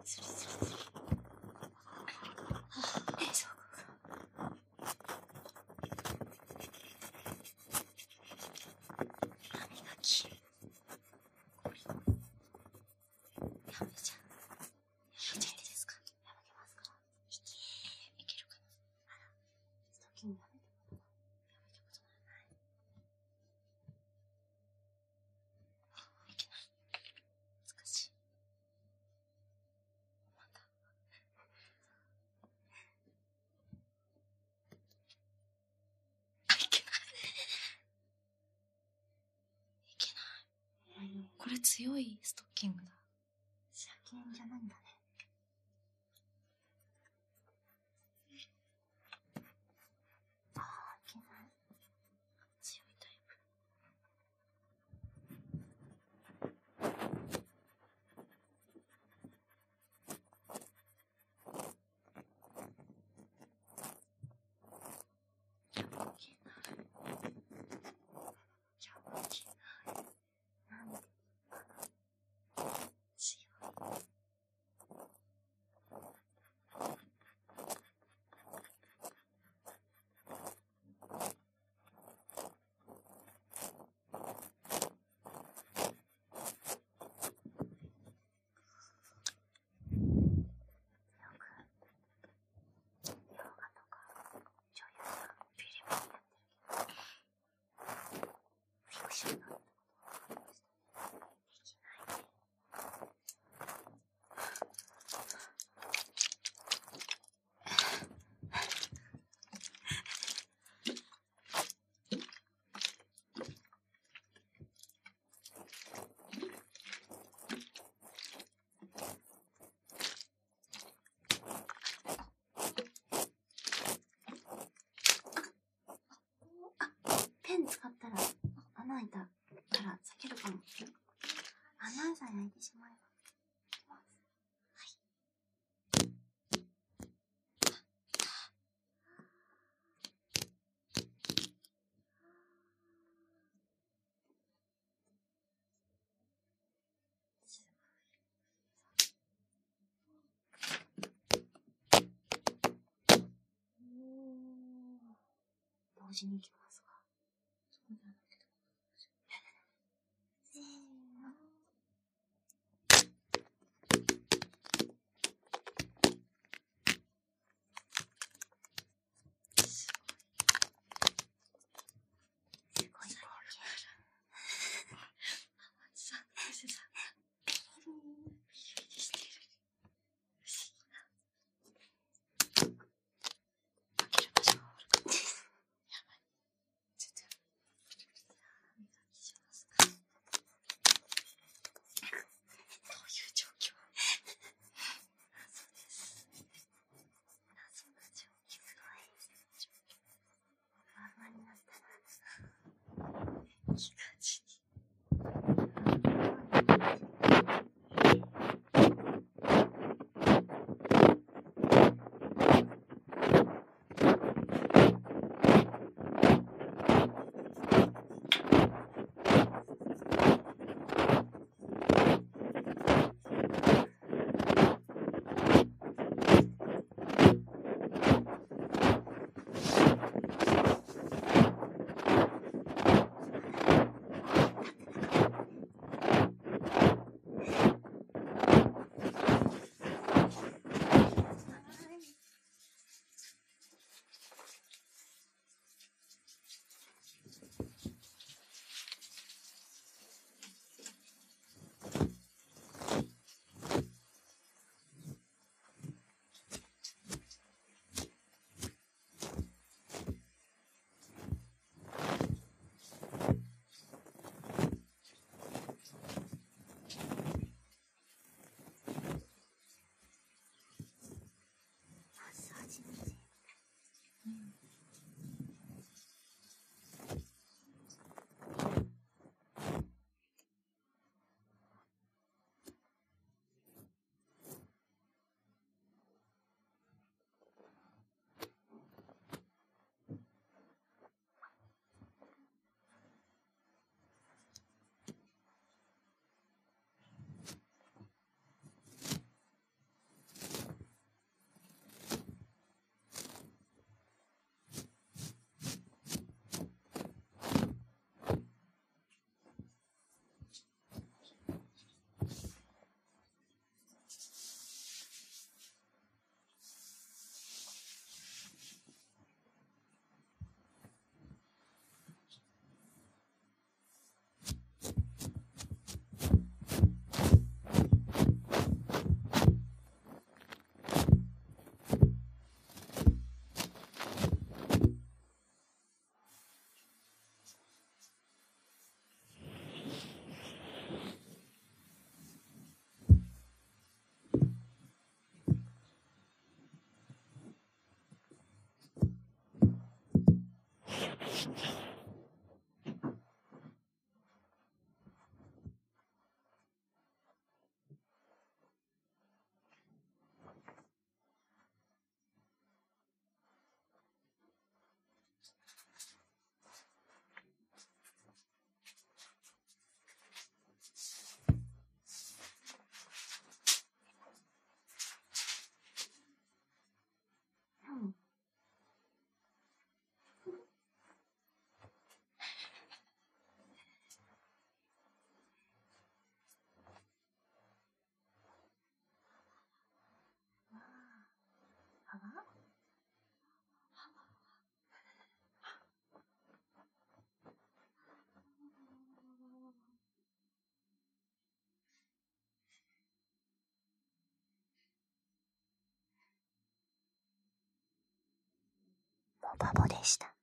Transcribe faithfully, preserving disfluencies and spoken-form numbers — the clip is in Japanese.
スリスリスリ。え、そう。歯磨き。これ。やめちゃう。やめちゃっていいですか？やめてますか？いけー。いけるかな？あら。ストッキングやめたことない。やめたことない。いけない。難しい。また。あ、いけない。いけない。これ強いストッキングだ。車検じゃないんだね。ああ、いけない。強いタイプ。いけない。じゃあ、いけない。なんでかな。強い。ペン使ったら穴開いたから避けるかも。穴さえ開いてしまえば。いきます。はい。同時にいきますか。そうなんだけど。せーの。すごい。すごい光景。さあ、先生さん。ピリピリしてる。不思議な。開ける場所が悪かった。やばい。ちょっと。 モバボでした。